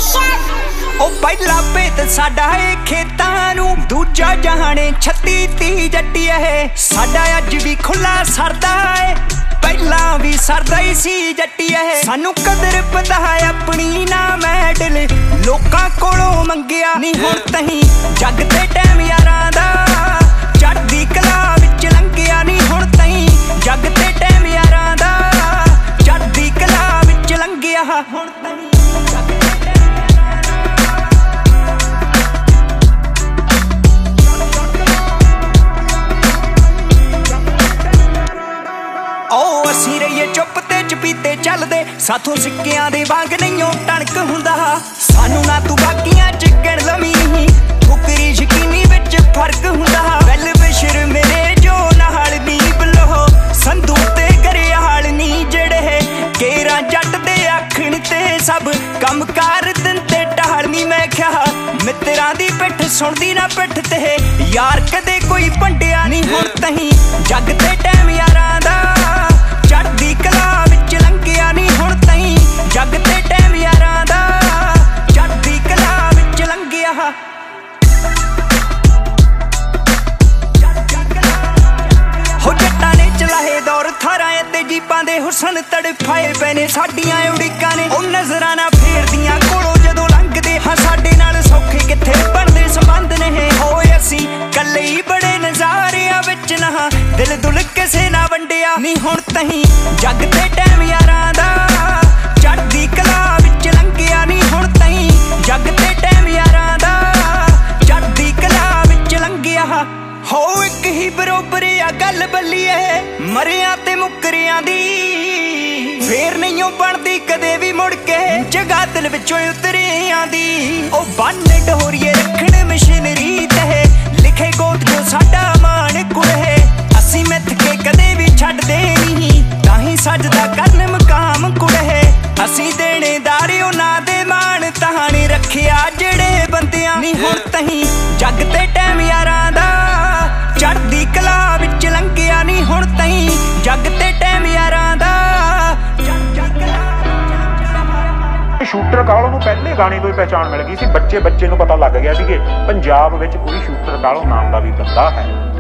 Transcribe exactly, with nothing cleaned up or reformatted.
ओ पहला भेत साडा है खेतां नूं, दूजा जहाने छत्ती ती जट्टी है। साडा अज भी खुला सरदा है, पहला भी सरदा ही सी जट्टी है। सानू कदर पता है अपनी ना मैडल, लोकां कोलों मंगिया नहीं हुण तहीं। जग ते टैम यारां दा चढ़दी कला विच लंघिया नहीं हुण तहीं। जग ते टैम यारां दा चढ़दी कला विच लंघिया हुण तहीं। असीं रहीए चुप ते चपीते चलदे, साथों सिक्कियां दे वांग नहीं टणक हुंदा। सानू ना तू बाकियां च गिण लवीं, फुकरी यकीनी विच फर्क हुंदा। वैल बशर मेरे जो नाल नी बलो, संधू ते घरियाल नी जेड़े केरा जट दे आखण ते सब कम कार दिंदे ढाल नी। मैं क्या मित्रां दी पिठ सुणदी ना पिठ ते, यार कदे कोई भंडिया नहीं हुण तहीं। जग ते टैम यारां दा चढ़दी कला विच लंघिया नहीं हुण तहीं। जग ते टैम यारां दा चढ़दी कला विच लंघिया। हो जट्टां ने चलाए दौर थारां ते जीपां दे हुसन तड़फाए पए ने साडियां उड़ीकां ने। ओ नज़रां ना फेरदियां कोलों जदों लंघदे, हाँ साडे नाल सौखे कित्थे बनदे संबंध ने। होए असीं कल्ले ही बड़े नज़ारियां विच ना, दिल दुल किसे ना वंडिया नहीं हुण तहीं। जग ते टैम यारां दा चढ़दी कला विच लंघिया नहीं हुण तहीं। जग ते टैम यारां दा चढ़दी कला विच लंघिया। हो इक ही बरोबर आ गल बल्लीए, मरियां ते मुकरियां दी फेर नहीं बनदी कदे भी मुड़ के। जगह दिल विचों उतरियां दी ओ बन डोरिए रखण मशीनरी ते, लिखे गोत जो साडा मान कुड़े। असीं मिथ के कदे भी छड्डदे नहीं, ताहीं सजदा करन मकाम कुड़े। असीं देणेदार उन्हां दे मान तहानी रखिया जेड़े बंदियां नहीं हुण तहीं। जग ते टैम यारां दा चढ़दी कला विच लंघिया नहीं हुण तहीं। जग ते टैम यारां दा शूटर कालों नूं पहले गाने तो ही पहचान मिल गई सी। बच्चे बच्चे नूं पता लग गया सी कि पंजाब विच कोई शूटर कालों नाम का भी बंदा है।